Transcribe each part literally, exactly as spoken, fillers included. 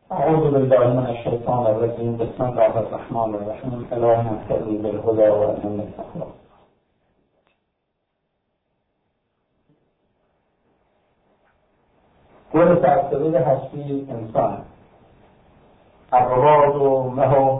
اعوذ بالله من الشیطان الرجیم. بسم الله الرحمن الرحیم. اللهم اهدنا بالهدى والهدى التقوى. گل تأثیری هستی انسان، ابرواد و مه و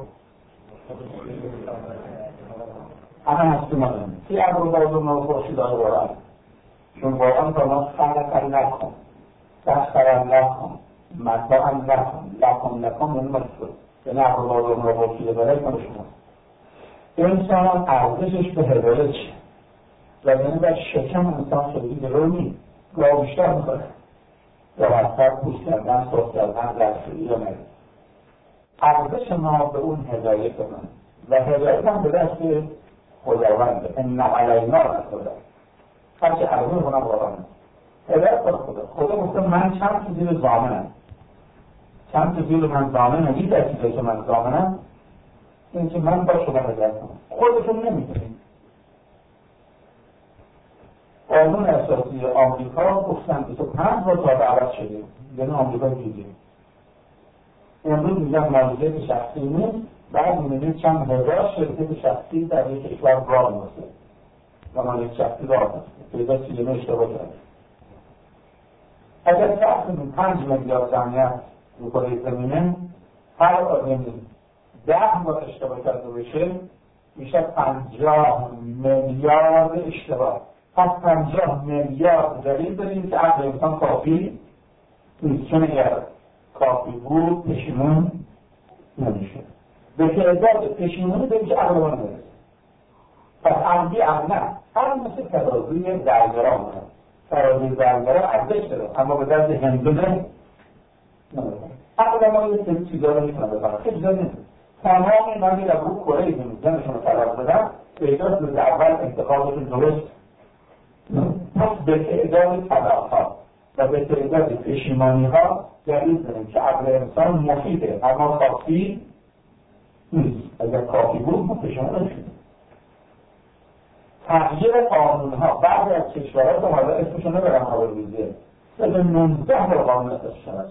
همه هستی مدنی تی ابرواد و مه و خورشید های برای چون واقعا با ما خلق نکن دستر نکن مدبا هم نکن لکن نکن اون مطلب یعنی ابرواد و مه و خورشید برای کنه شما انسان هم ارزشش به هدایت چه و یعنی در شکم انسان خیلی درو نید گاه بیشتر میکنه یا بستر پوش کردن، صحب کردن، درسوی یا مید ارزش ما به اون هدایت من و هدایت هم به دست خداونده. ان علینا خدا هرچی ارزش کنم واقعا هدایت کنم خدا خدا گفته من چند تا زیر زامنم چند تا زیر من زامنم این دستی که من زامنم این که من با شما هدایت کنم خودتون نمیتونید. قانون اساسی آمریکا گفتن بیست و پنج بار تا عوض شده یعنی آمریکا دیگه امروز میگن مالکیت شخصی نیست بعد میبینید چند هزار شرکت شخصی در یک کشور راه میفته و مالکیت شخصی راه میفته پیدا سیلمه اشتباه کرده. اگر شخصی پنج میلیارد جمعیت رو کره زمینه هر آدمی ده بار اشتباه کرده بشه میشه پنجاه میلیارد اشتباه. پس پنجاه میلیارد دلیل داریم که عقل انسان کافی نیست چون اگر کافی بود پشیمون نمیشه به تعداد پشیمونی داریم که عقل ما نمیرسه. پس عقلی عقل نه هر مثل ترازوی درگران هست ترازوی درگران ارزش داره اما به درد هندونه نمیرسه. عقل ما یه سری چیزا رو میتونه بفرد خیلی چیزا نیست تمام اینا میرم رو کره زمینشون رو فرار بدن پیداست روز اول انتخابشون درست پس به تعداد طلاق ها و به تعداد پشیمانی ها دلیل داریم که عقل انسان مفیده اما کافی نیست. اگر کافی بود ما پشیمان نشدیم. تغییر قانون ها بعضی از کشورها که حالا اسمشون نبرم حالا روزه به نوزده بار قانون اساسی شود.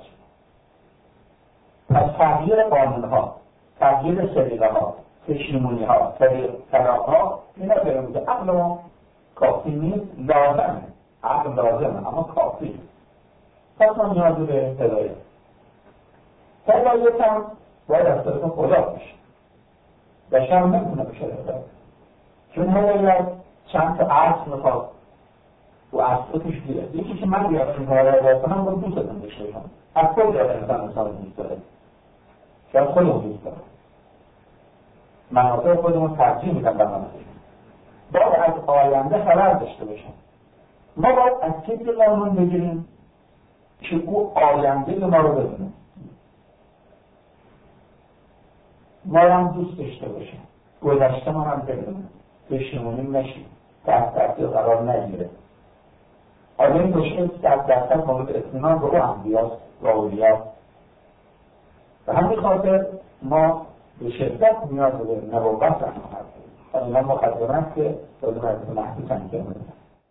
پس تغییر قانون ها تغییر سریقه ها پشیمانی ها طلاق ها اینا داریم که عقل ما کافی نیست لازمه عقل لازمه اما کافی نیست. پس ما نیازی به هدایت هدایت هم باید از طرف خدا بشه بشر نمیتونه بشه هدایت چون باید چند تا عرض میخواد و عرض توش بیاد یکی که من بیاد این کار هدایت کنم باید دوست دارم بشه کنم از خود یاد انسان انسان دوست داره شاید خودمون دوست داره منافع خودمون ترجیح میدن به منافع باید از آینده خبر داشته باشیم. ما باید از کسی قانون بگیریم که او آینده ما رو بدونه ما هم دوست داشته باشیم گذشته ما هم بدونه پشیمونیم نشیم دست دستی قرار نگیره. آیا این مشکل دست دستی مورد اطمینان به او انبیاست و اولیاست و همین خاطر ما به شدت نیاز به نبوت هم هستیم. اینا مقدمه است که باید باید محدود انجام بدن.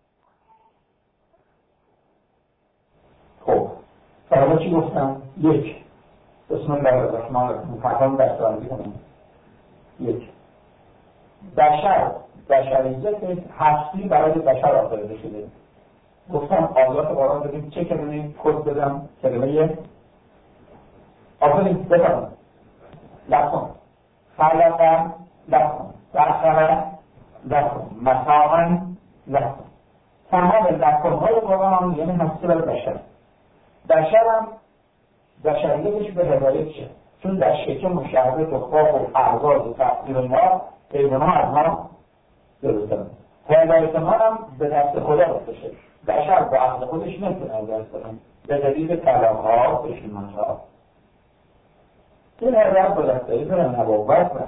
خب فردا چی گفتم؟ یک بسم الله الرحمن الرحیم فرهان دستاندی کنم. یک بشر بشریت هستی برای بشر آفریده شده. گفتم آیات قرآن بدیم چه کلمه کد بدم کلمه آفرین بفرم لکن خلقا لکن سخر لکن متاعا لکن تمام لکن های قرآن یعنی هستی برای بشر. بشر هم بشریتش به هدایت شه چون در شکم مشاهده و خواب و اعراض و تقدیر ما پیدانا از ما درستن هدایت ما هم به دست خدا بسته بشر با عقل خودش نمیتونه هدایت کنه به دلیل کلامها و پشیمانی‌ها این هدایت با دستایی به نبوت برد.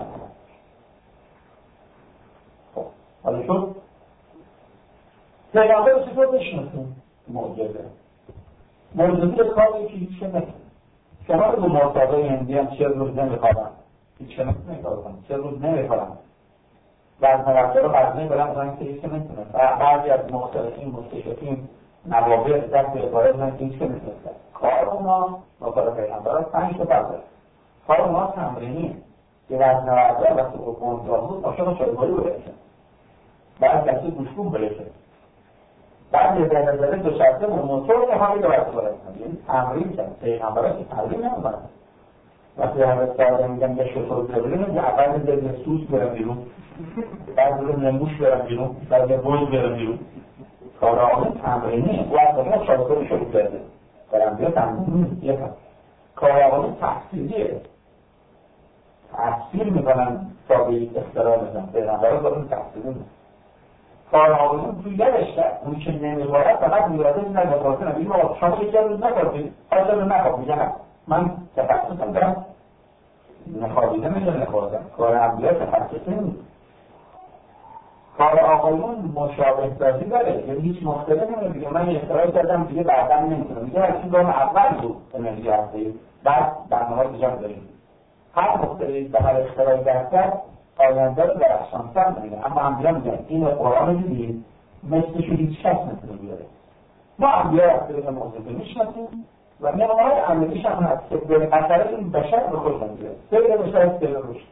خب حالا شد پیغمبر چطور بشناسیم معجزه معجزه کاری که هیچ که نکنه شما رو به مرتضای هندی هم چه روز نمیخوابن هیچ که نمیخوابن چه روز نمیخوابن بعد مرتب رو قضنه برم کنن که هیچ که نمیتونه بعضی از مختلفین مستشفین نوابع دست به عبارت من این که میتونستن کار اونا با کار پیغمبر پنج تا فرق داره. کار اونا تمرینیه که وزن ورزه و سقوط کنترل بود عاشق شایگاری بلشه، بعد دستی گوشگون بلشه، بعد یه زده زده دو شبته موتور که همه دو وقت بلشن. یعنی تمرین کرد. پیغمبر که تمرین نمیکنن. وقتی همه ساده میگن یه شطور ببرین یه اول میده سوس برم بیرون، بعد رو نموش برم بیرون، بعد یه بوز برم بیرون. کار آقای تمرینی و از آقای شاکر شروع کرده برنبیا تمرینی یه کار کار آقای تحصیلیه، تحصیل میکنن تا به یک اختراع بزن پیغمبر رو دارن تحصیلی میکنن. کار آقایون توی یادش کرد اونی که نمیبارد فقط میراده این نگاه کنم این رو شما یک روز نکردید حالا رو نخواب میگن من تفصیلم دارم نخوابیده میگه نخوابیدم. کار انبیا تفصیلی نیست. کار آقایون مشابه سازی داره، یعنی هیچ مختلف نمیده. دیگه من اختراع کردم دیگه بعدا نمیتونم میگه هرچی دارم اول بود انرژی هسته بعد برنامه دیجا داریم هر مختلفی به هر اختراعی درکت آینده رو در احسانتر میگه. اما انبیا میگن این قرآن رو دیدید مثلش هیچ کس نمیتونه بیاره. ما انبیا از طریق موضوعی میشناسیم و نمونه‌های عملیش هم هست که به اثرات این بشر به خودشون میگه سیر بشر سیر رشد.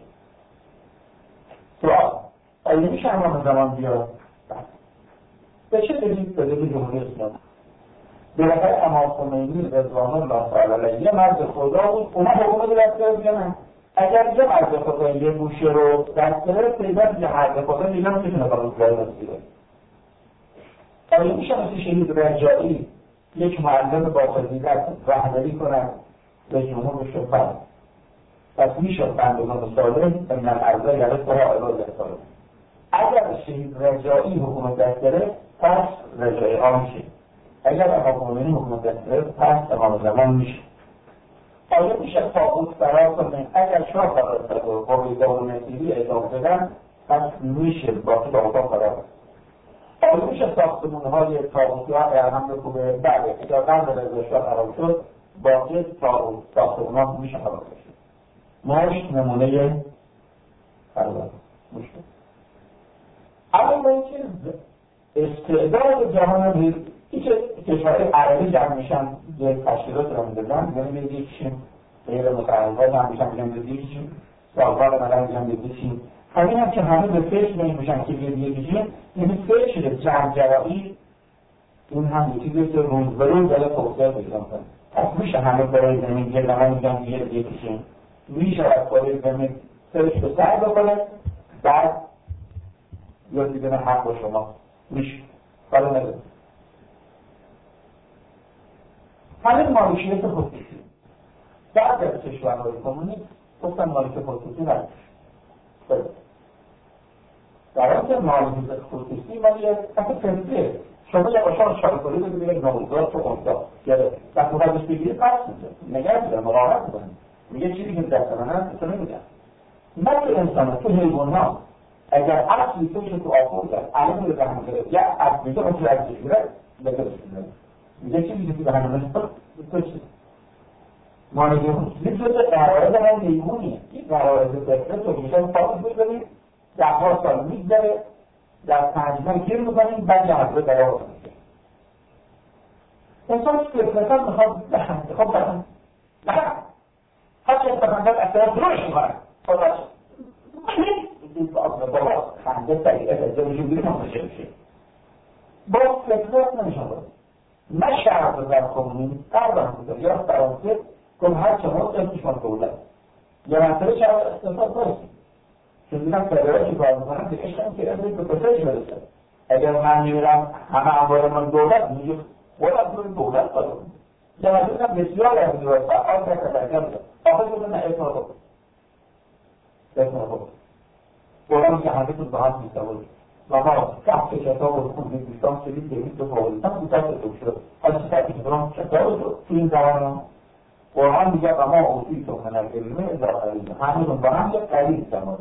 سوال آیا میشه همه زمان بیاد؟ به چه دلیل به دلیل جمهوری اسلامی؟ بالاخره امام خمینی رضوان الله تعالی علیه یه مرد خدا بود، اونا حکومت دست گرفت یا نه؟ اگر یه مرد خدا یه گوشه رو دست گرفت پیدا یه مرد خدا دیگه نمیتونه با روزگار رسیده. آیا میشه مثل شهید رجایی یک معلم با فضیلت رهبری کنند به جمهور شفاف؟ پس میشه بندگان صالح من الارض یرثها عبادی صالح. اگر شهید رجایی حکومت دست گرفت پس رجایی ها میشه. اگر امام خمینی حکومت دست گرفت پس امام زمان میشه. آیا میشه طاغوت فرار کنه؟ اگر شاه فرار کرد و قوه دارالنصیری اعدام بدن پس میشه با طاغوت فرار. آیا میشه ساختمان‌های طاغوتی ها ارهم بکوبه؟ بله اگر قبل رضا شاه خراب شد باقی طاغوت ساختمان‌ها میشه خراب بشه. ماش نمونه فرار مشکل. اما با اینکه استعداد جهان دید هیچ کشورهای عربی جمع میشن یک تشکیلات رو میدازن یعنی بیدیشیم غیر متعرضات هم میشن میشن بیدیشیم سالوار مدن میشن بیدیشیم همین هم که همه به فکر نمیشن که بیدیشیم یعنی فکر جمعجرایی این هم یکی دیگه که روز به روز داره توسعه پیدا کنه. پس میشه همه برای زمین گردن میگن دیگه بیدیشیم میشه از برای زمین سرش به سر بکنه بعد یا دیدن حق با شما میشه حالا نده همین مالکیت خصوصی بعد از کشورهای کمونیست گفتن مالکیت خصوصی نداشت. در حالی که مالکیت خصوصی مالیت اصلا فردیه. شما یه قشار شارکاری رو بگید نوزاد تو اونجا گره و مقدس بگیری پس میده نگه میده مراقبت کنه میگه چیزی که دست من هست تو نمیگم. نه تو انسان تو حیوان ها اگر اصلی توش تو آفور کرد علم رو به هم گرفت یا اصلی تو اون رد بگیره بگرش کنه میگه چیزی که به هم نشد تو چیز مانگی خصوصی جز قرارز هم حیوانیه. این قرارز بهتره تو میشه فاقت بگذارید ده ها سال میگذره در پنجمان گیر میکنیم بعد یه حضره قرار کنید انسان که فطرتا میخواد بخند خب بخند بخند هرچه بخندت اصلا دروش میکنه خودش این بابا خنده سریعه زمینی بیرون هم بشه بشه با فطرت نمیشه بود نه شرط در کمونی قربان بوده یا فرانسه کن هر چه ما قیمتشمان دولت یا منطقه شرط استثاب برسید چون دیدم فدرال چی کار میکنم که اشتم که ازش به کسایش برسه. اگر من میرم همه اموال من دولت میگه باید بروی دولت قدر یا من دیدم بسیار از دولت فعال که تبرکم بوده آخه بوده نه اسم رو اسم رو قرآن که همه تو به هم میتوازی و ما کفت کتاب رو خوندیم بیستان سلید دوید دو فاولیتان بودت رو شد حالا چه سرکی برام کتاب رو تو این زمان قرآن میگه و ما اوزی تو من الگریمه ازا قریمه همون با هم یه قریب زمان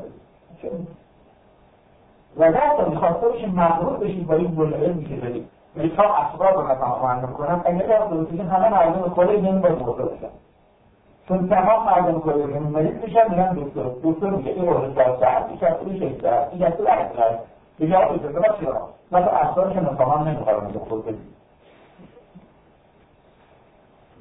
و دست میخواسته باشیم مغرور بشیم با این بلعلمی که داریم میگه تا اسباب رو مثلا معلوم کنم اگر دست دوستیم همه مردم کره این باید برده باشن چون تمام مردم کره این مریض بشن میگن دکتر دکتر میگه این روز سال ساعت این شخص این شخص ساعت این شخص ساعت این دیگه آقای دکتر چرا مثلا اسبابش مثلا نمیخوارم میگه خود بدیم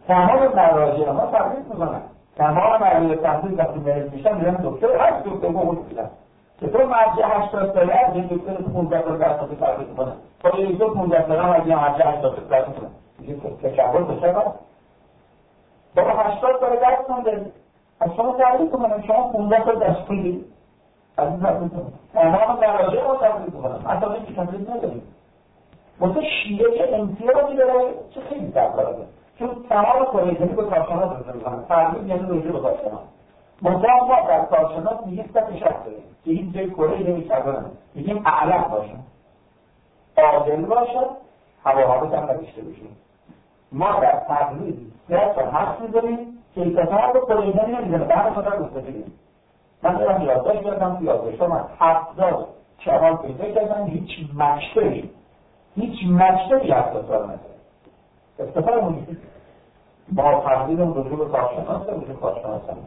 تمام مراجع ما تبریز میکنن، تمام مراجع تبریز وقتی مریض میشن میرن دکتر هشت دکتر بود میدن چطور مرجع هشتاد ساله از این دکتر پونزده سال درس رو تبریز میکنن تا یه دکتر پونزده ساله هم از این مرجع هشتاد سال درس میکنن میگه تشبر تشبر بابا هشتاد سال درس کنده از شما تبریز کنن، شما پونزده سال درس کنید از این تبریز کنن، تمام مراجع ما تبریز میکنن اصلا این که تبریز نداریم مثل شیعه که امتیازی داره چه خیلی تبریزه چون تمام کلیتانی به کارشناس رسه میکنن تبریز یعنی رجوع به کارشناس منطقه ما در کارشناس میگیم سطح شخص داریم که این جای کره نمی شدنه میگیم اعلم باشن عادل باشن هواهابت هم نداشته باشیم ما در تبریز سه تا حرف میزنیم که ایتفاق رو کلیتانی نمیزنه به همه خاطر گفته بگیم من دارم یادداشت کردم تو یادداشت من هفتاد چهار پیدا کردم هیچ مکتبی هیچ مکتبی هفتاد سال نده استفاده مونید با تبریزم رجوع به کارشناس رجوع به کارشناس هم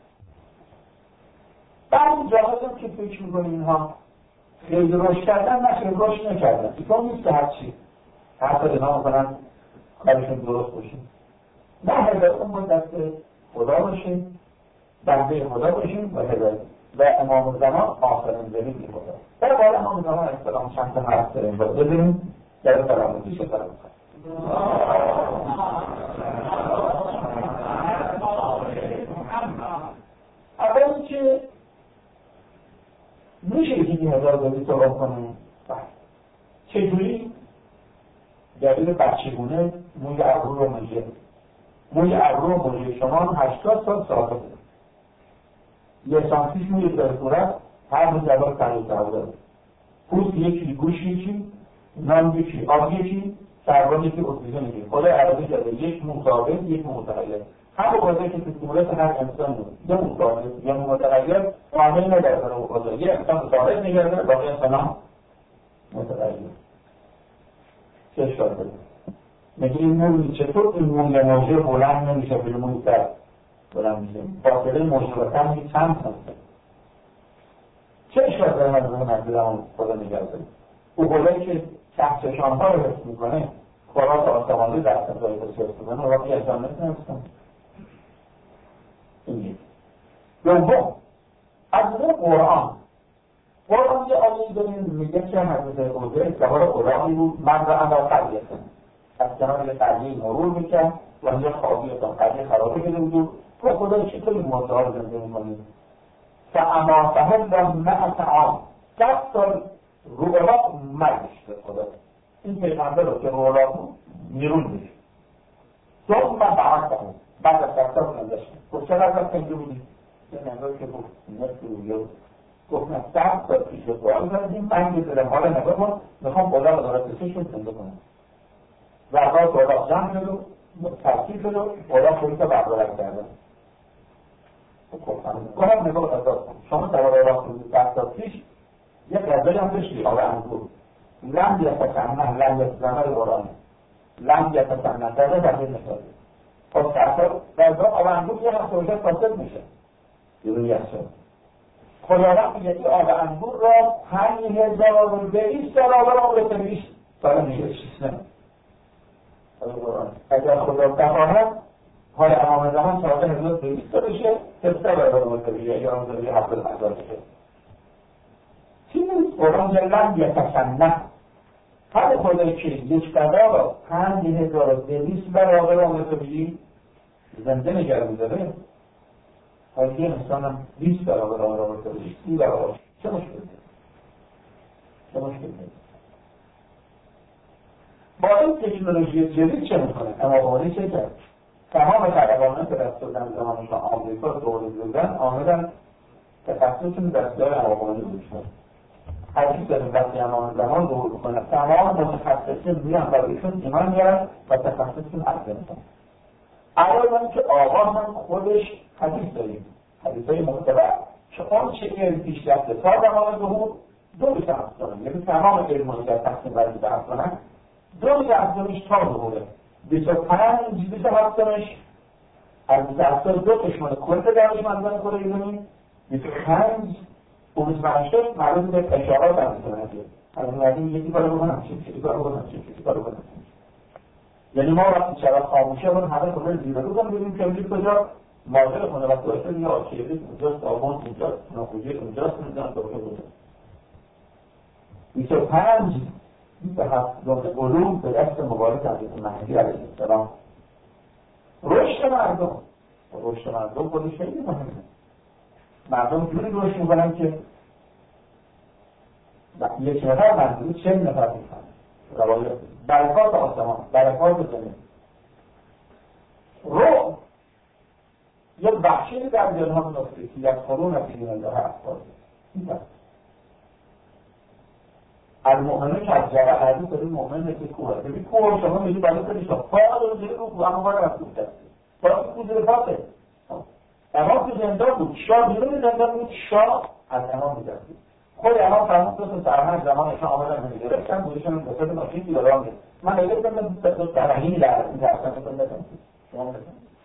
بعضی جاهازم که فکر میکنیم اینها خیلی رشد کردن نه خیلی رشد نکردن ایتون نیست که هرچی هر تا اینا میکنن کارشون درست باشیم نه هدایتون باید دست خدا باشیم بنده خدا باشیم و هدایت و امام زمان آخرین دلیل خدا در باید امام زمان اسلام چند تا حرف داریم باید ببینیم در فراموزی شد فراموزی اولی که میشه یکی هزار داری صحبت کنیم چجوری دلیل بچگونه موی ابرو رو موجه موی ابرو رو موجه شما هشتاد سال ثابته یه سانتیش موی در صورت هر روز جواب تغییر داره پوست یکی گوش یکی نام یکی آب یکی سربان یکی اکسیژن یکی خدا عربی کرده یک مو ثابت یک مو متغیر همه قضایی که تو صورت هر انسان بود یه مو ثابت یه مو متغیر کامل نداره اون قضا یه انسان ثابت نگرده باقی انسان ها متغیر چه اشکال داره میگه این موی چطور این موی موجه بلند نمیشه به موی سر بلند میشه فاصله موجه و کم چند سانتی چه اشکال داره من اون نزدیدم خدا نگرده او قضایی که کهکشان‌ها رو حفظ میکنه خوراک آسمانی در فضای رو حفظ میکنه و واقعی انسان نمیتونه حفظ کنه این یک دوم از نظر قرآن قرآن یه آیه‌ای داریم میگه که حضرت عزیر سوار قرآنی بود من را اندر قریه از کنار یه قریه مرور میکرد و یه خوابیتان قریه خرابه شده بود تو خدای چطوری مدعا رو زنده میکنید فاما فهمدم مع طعام ده سال رو عراق مرگش به خدا این پیغمبر رو که رو عراق میرون میشه ثم بعد بعد از سرطان نزدش گفت چقدر از کنجه بودی؟ یه نگاه که گفت نصف رویه گفت نه ده سال پیش به سوال زدیم من یه دلم حالا نگاه کن میخوام خدا رو دارد کسیشون زنده کنم ورقای خدا جمع شد و ترکیب شد و خدا خودی تا بردارک کردن گفتم نگاه ازاد کن شما سوال عراق شدید ده سال پیش یه غذایی هم داشتی آب انگور لم یتسنه لم یتسنه رو قرآنه لم یتسنه داره تغییر نشده خب سرطان غذا آب انگور یه هفته وجه فاسد میشه یه روی شد خداوند میگه این آب انگور را پنج هزار و دویست سال آب را بهتر میشه سال میگه شیست اگر خدا بخواهد حال امام زمان چهارده هزار و دویست سال بشه هفته باید رو بهتر میشه یا روز روی هفته هزار بشه چی نیست؟ قرآن جلن یتسنه هر خدایی که یک قضا را پنج هزار و دویست برابر آمده تو بگی زنده نگره میداره حالا یه انسان هم بیست برابر آمده تو بگی سی برابر چه مشکل داره؟ چه مشکل داره؟ با این تکنولوژی جدید چه میکنه؟ اما بانی چه کرد؟ تمام طبقانه که دست دادن زمانشان آمریکا دولت دادن آمدن تخصصشون دستگاه هواپیمایی بود شد حدیث داریم وقتی امام زمان ظهور بکنه تمام متخصصین میان و ایشون ایمان میارن و تخصصشون عرضه میکنن اولا که آقا هم خودش حدیث داریم حدیث های معتبر که اون چه علم پیشرفته تا زمان ظهور دو بیش هفت دارن یعنی تمام علمانی در تقسیم بندی بحث کنن دو بیش هفتمش تا ظهوره بیست و پنج بیش هفتمش از بیست هفتم دو قسمت کل دانشمندان کره ایرانی بیست و پنج اون بیست و پنج مربوط به اشارات هم میتونه از این یکی کارو بکنم چیزی کارو بکنم چیزی کارو بکنم یعنی ما وقتی چراغ خاموشه بود همه خونه زیرا بودن ببینیم کبریت کجا مادر خونه وقت باشه یا کبریت اونجاست، آبان اونجاست، ناخوجه اونجاست، میدونم دوشه بوده. بیست و پنج بیست و هفت علوم به دست مبارک حضرت مهدی علیه السلام. رشد مردم رشد مردم خودش خیلی مهمه. مردم جوری رشد میکنن که یک نفر منظور چند نفر میکنن. روایت برکات آسمان، برکات زمین. رو یک بخشی در جنها نفسی که یک قرون فی دین الله افضل. المؤمنه که از جرع حدیث داریم مؤمنه که کوه ببین کوه شما میگی بالا کنی شما پا رو زیر رو کوه اما بالا رفت بود بالا کوه زیر پاته امام که زندان بود شاه بیرون زندان بود شاه از امام میدرسید خود امام فرمود دو تا سرهنگ زمانشان آمدن میگرفتن بودشون به صد ماشین دیگران گرفت من نگرفتم به دو سرهنگی لرزی درستن بکن بکن شما بکن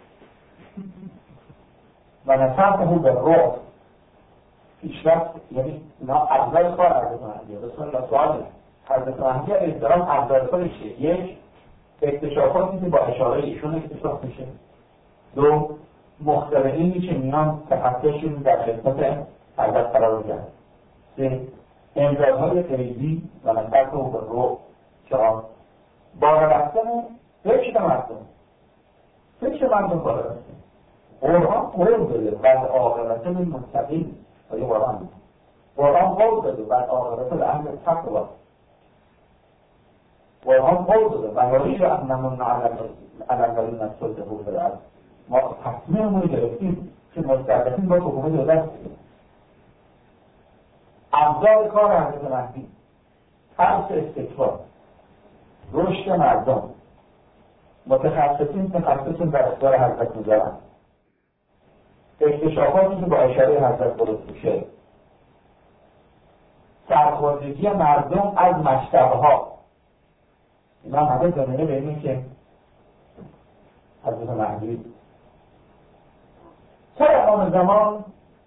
و نصرته به روح پیشرفت یعنی اینا افضل کار حضرت مهدیه. بسم الله سوال حضرت مهدی علیه السلام افضل کارش چیه؟ یک اکتشافاتی که با اشاره ایشون اکتشاف میشه. دو مخترعینی که میان تخصصشون در خدمت حضرت قرار گرفت. سه امدادهای غیبی و نصرت و به روح. چهار بالا رفتن فکر مردم فکر مردم بالا رفتن قرآن قول داده بعد عاقبت للمتقین و یه قرآن قرآن قول داده بعد عاقبت لأهل تقوی قرآن قول داده و یرید ان نمن علی الذین استضعفوا فی الارض ما تصمیممون رو گرفتیم که مستضعفین با حکومت دولت ابزار کار حضرت مهدی ترس استکبار رشد مردم متخصصین تخصص در اختیار حضرت میذارن اکتشافاتی که با اشاره حضرت درست میشه سرخوردگی مردم از مشتبها اینا همه زمینه به اینه که حضرت مهدی سر امام زمان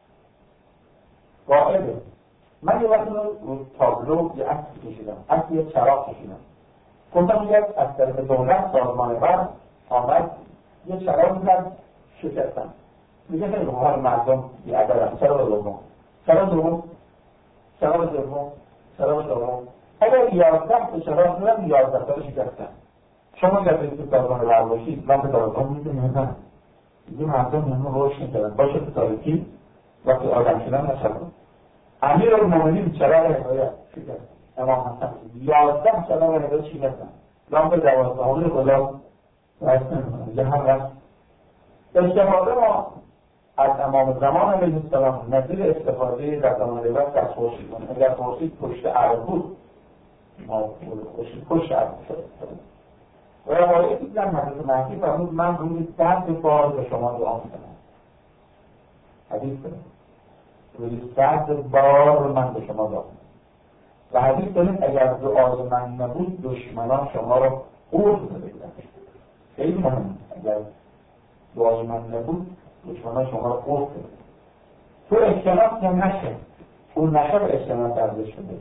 قائده. من یه وقت رو تابلو یه عکس کشیدم عکس یه چراغ کشیدم گفتم یک از طرف دولت سازمان برق آمد یه چراغ زد شکستن میگه خیلی بخواه مردم بیعدالن چراغ دوم چراغ دوم چراغ دوم چراغ دوم اگر یازده تا چراغ زدن یازده تا رو شکستن شما که برید تو سازمان برق باشید من به دارتان میدونم این مردم همه روش میکردن باشه تو تاریکی وقتی آدم شدن نشدن امیر المومنین چراغ هدایت شکست امام حسن یازده چراغ هدایت شکستن لامپ دوازدهمی خدا رسم میکنن یه هم رسم استفاده ما از امام زمان علیه السلام نظیر استفاده در زمان روایت از خورشید کنه. اگر خورشید پشت عرب بود ما خورشید پشت عرب شد و روایتی در حضرت مهدی فرمود من روی صد بار به شما دعا میکنم حدیث کنم روی صد بار من به شما دعا میکنم و حدیث کنیم اگر دعای من نبود دشمنان شما رو قرد بگیرن خیلی مهم اگر دعای من نبود دشمنان شما رو قرد بگیرن تو اجتناب که نشه اون نشه به اجتناب ارزش شده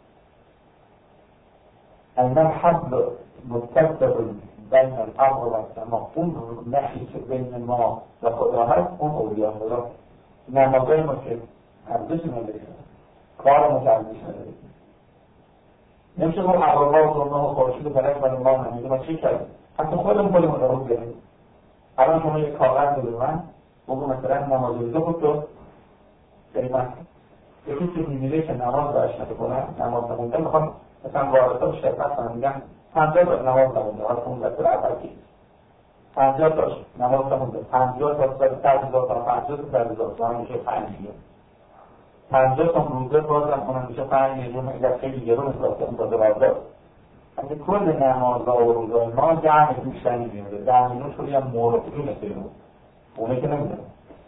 این الحبل متصل بین الارض و السماء اون نشی که بین ما و خدا هست اون اولیاء خدا نمازای ما که ارزش نداره کار ما ارزش نداره نمیشه با اقربا و زرمه و خورشید و فلک و نمام نمیده ما چی کردیم حتی خودم خودم رو رو بگیم الان شما یک کاغذ رو من بگو مثلا نماز روزه بود تو قیمت یکی که میمیره که نماز باش نکنه نماز نمونده میخوام مثلا وارثا به شرکت کنم میگن پنجاه تا نماز نمونده حالا اون دستور اول کی پنجاه تاش نماز نمونده پنجاه تا صد هزار تا پنجاه تا صد هزار تا میشه پنج میلیون پنجاه تا روزه بازم اونم میشه پنج میلیون اگر خیلی گرون حساب کنیم با دوازده اگه کل نمازها و روزهای ما جمع بیشتر میبینه ده میلیون شدی هم مورخی مثل اون اونه که نمیدونه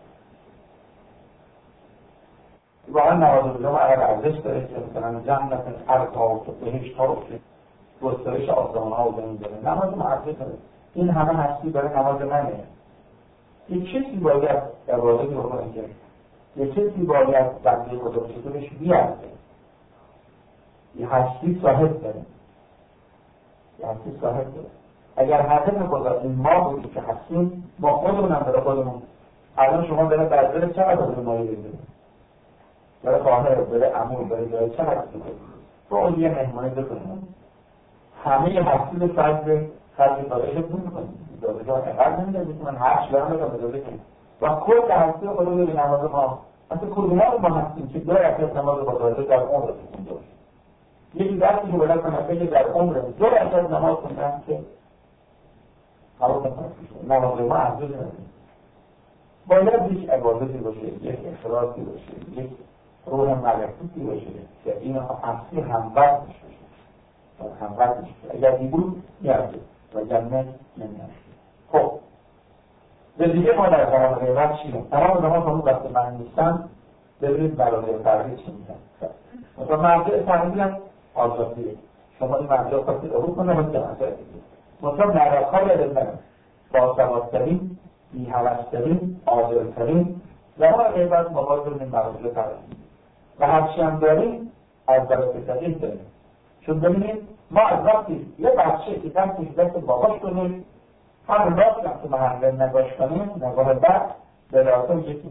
واقعا نماز روزه ما اگر ارزش داره که مثلا جنت ارضها و بهشت ها و گسترش آسمان ها و زمین داره نماز ما ارزش داره این همه هستی داره نماز منه یک چیزی باید در واقع بکنه که یک چیزی باید بنده خدا چطورش بیاد یه هستی صاحب داره یه هستی صاحب داره اگر هدف گذاشتیم ما بودیم که هستیم با خودمونم برای خودمون. الان شما برای بردر چقدر از مایه بگیرید؟ برای خواهر، برای عمو، برای جای چقدر بگیرید؟ با اون یه مهمانی بکنیم همه یه محصول فرد خرج دارشه پول میکنیم دارشه ها اقل نمیدازید من هر شلان رو بدازه کنیم و کل هستی خود رو به نماز ما مثل کدوم ها رو ما هستیم که دو رکعت نماز با دارشه در عمر رو بکنیم یکی دستی که بلد کنم بگه در عمر دو رکعت نماز کنم که حالا نماز ما ارزش نداریم باید یک عبادتی باشه، یک اخلاصی باشه، یک روح ملکوتی باشه که این اصلی هموقت باشه هموقت باشه اگر این بود یرده و جنه نمیشه. خب به دیگه ما در زمان غیبت چیم؟ تمام زمان همون وقت من نیستم ببینید برای فرقی چی میگن مثلا مرجع فرقی هم آزادیه شما این مرجع خواستید عبور کنه و چه مرجع دیگه مثلا نرکها یادم باسوادترین بی‌هوس‌ترین عادل‌ترین زمان غیبت مباز رو این مرجع فرقی و هرچی هم داریم از برای تقییم داریم چون ببینید ما از وقتی یه بچه که دستش دست باباش کنیم همون راست هم که محل نگاش کنیم نگاه بعد به راسته یکی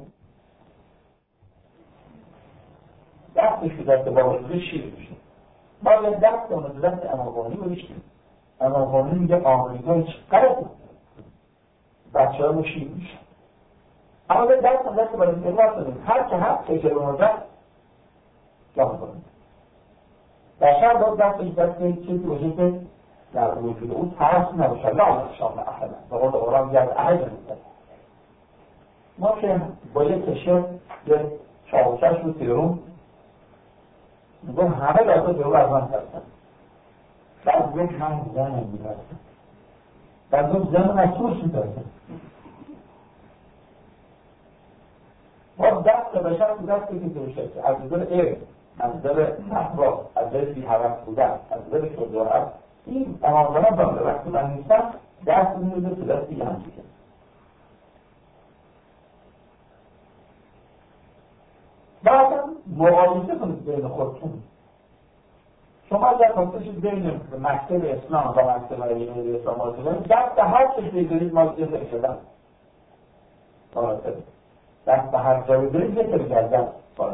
دستش که دست باباش رو شیر میشه باید دست اون رو دست امامخانی رو بشیم امامخانی میگه آمریکا چقدر بچه ها رو شیر میشه اما به دست هم دست باید نگاه کنیم هر که هست که رو مدت جام کنیم بشر باید دستش دست چیزی باشه که در وجود اون ترس نباشه لا نشان احدا به قول قرآن یاد احد نمیده ما که با یک کشه یه چاوچش رو تیرون میگم همه لازم به او از من ترسن بعد گفت من زنم میترسن بعد گفت زنم از توش میترسن ما دست بشر تو دست که دوشه از نظر علم از نظر تقوا از نظر بی‌هوس بودن از نظر شجاعت این امامزمان داره وقتی من نیستم دست میده تو دست دیگه هم میشه بعدا مقایسه کنید بین خودتون شما اگر خواستش بین مکتب اسلام و مکتب غیر اسلام بازی کنید دست هر چیز بگیرید ما یه سری شدن دست هر جا بگیرید یه سری گردن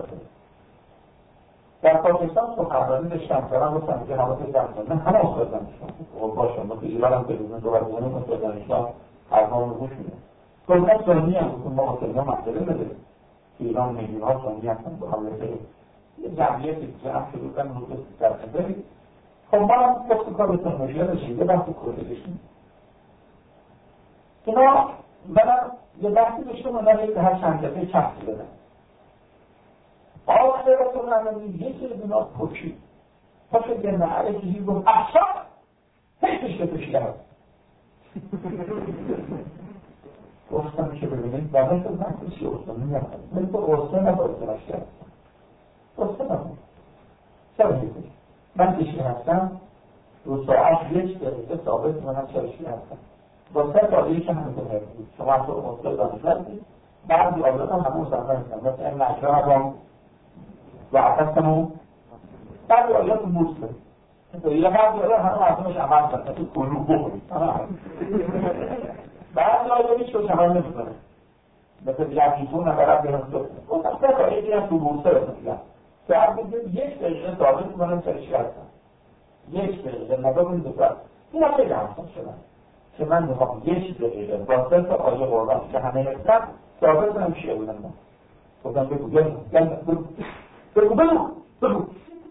در پاکستان سخنرانی داشتم کردن گفتم که حالات جمعه همه افتاد دانشگاه باشم مثل ایران هم تلویزیون دو برگزانی مثل دانشگاه حرفان رو گوش میدن گفتم سنی هم گفتم ما مسلمی ها مسئله نداریم که ایران میلیون ها سنی هستن با حمله داریم یه جمعیتی که هم شروع کردن رو در داریم خب ما هم گفت کار به تنهایی داشتیم یه بحث کرده داشتیم اینا منم یه بحثی داشتم و من هر چند دفعه چفتی بدم آخرتون همه یکی بینا پوچی پاشو یه نعره چیزی گفت احسان هیچش که توشیده هست گفتم که ببینید بابا شد من کسی اصلا نمیدم من تو اصلا نباید کنشته هستم اصلا نباید چرا هیچش من کشی هستم رو ساعت یک دقیقه ثابت منم چرشی هستم با سه داده که همه کنه بود شما هم تو اصلا دانش هستید بعضی آزاد هم همون زنده هستم مثل این نجرم هم و اصلا بعضی آیات موز کنید یه بعضی آیات همه مردمش عمل کنید مثل کلو بخورید بعضی آیات هیچ کش عمل نمی کنید مثل جمعیتون نبرد بیرون تو اون اصلا که آیاتی هم تو موزه رسیدن که هر بگید یک دقیقه ثابت کنم سرشی هستم یک دقیقه نگاه کنید دو ساعت این هم خیلی همسان شدن که من میخوام یک دقیقه با سه تا آیه قرآن که همه هستن ثابت کنم چیه بودن من گفتم بگو گل گل بگو بگو بگو بگو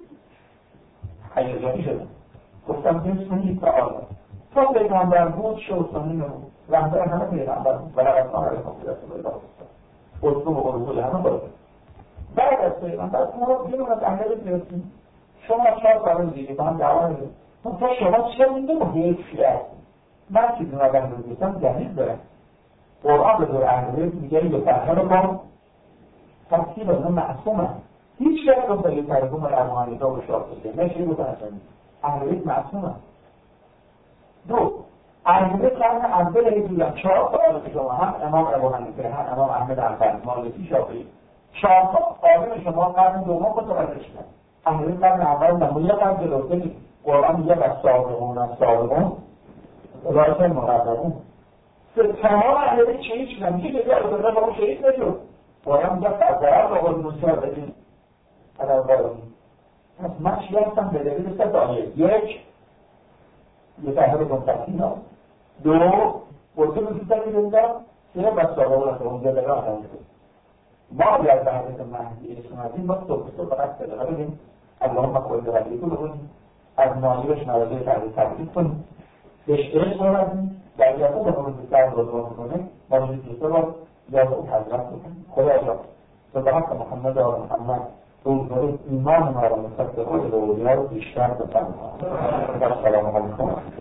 حیرانی شدم گفتم بسمی تعالی تا پیغمبر بود شوستانی نمود رهبر همه پیغمبر بود و رقصان علیه رسول الله اصول و قربول همه بود بعد از پیغمبر ما بیرون از اهل بیرسیم شما چهار قرار دیگه با هم دعوا نگید تا شما چه مونده با حیف شیعه من که دون آدم رو بیستم دلیل دارم قرآن به دور اهل بیت میگه به فرهر کن تفسیر از اون معصوم هست هیچ شخص رو به ترجمه ابو حنیفه و شافعی نمیشه بگم اصلا اهل بیت معصوم هست دو اهل بیت قرن اول هجری چهار تا شما هم امام ابو حنیفه هم امام احمد حنبل مالکی شافعی چهار تا عالم شما قرن دوم متولد شدن اهل بیت قرن اول نمونه قرن جلوتر قرآن میگه والسابقون السابقون رایت مقررون تمام اهل چه هیچ نمیشه که از دنیا با اون شهید نشد باید میگه فضرر با قول موسی ها بدین عدد بارونی پس من چی هستم به دلیل سه دانیه یک یک اهل منتقی ها دو بلده موسیقی میدوندم سه بس ساقه هست اونجا دقیقه آنها ما اگر به حضرت مهدی اسمازین با صبح صبح فقط صدقه بدیم اللهم قول دقیقی کل کنیم از نالیبش نوازه تحریف تحریف کنیم بهش عشق بردیم در یقوب به همون بسر رضوان کنیم ما روزی دوسته با یقوب حضرت کنیم خدا جا صدقات محمد و محمد روزداری ایمان ما را مستقل خود رو بیشتر بکنیم. السلام علیکم.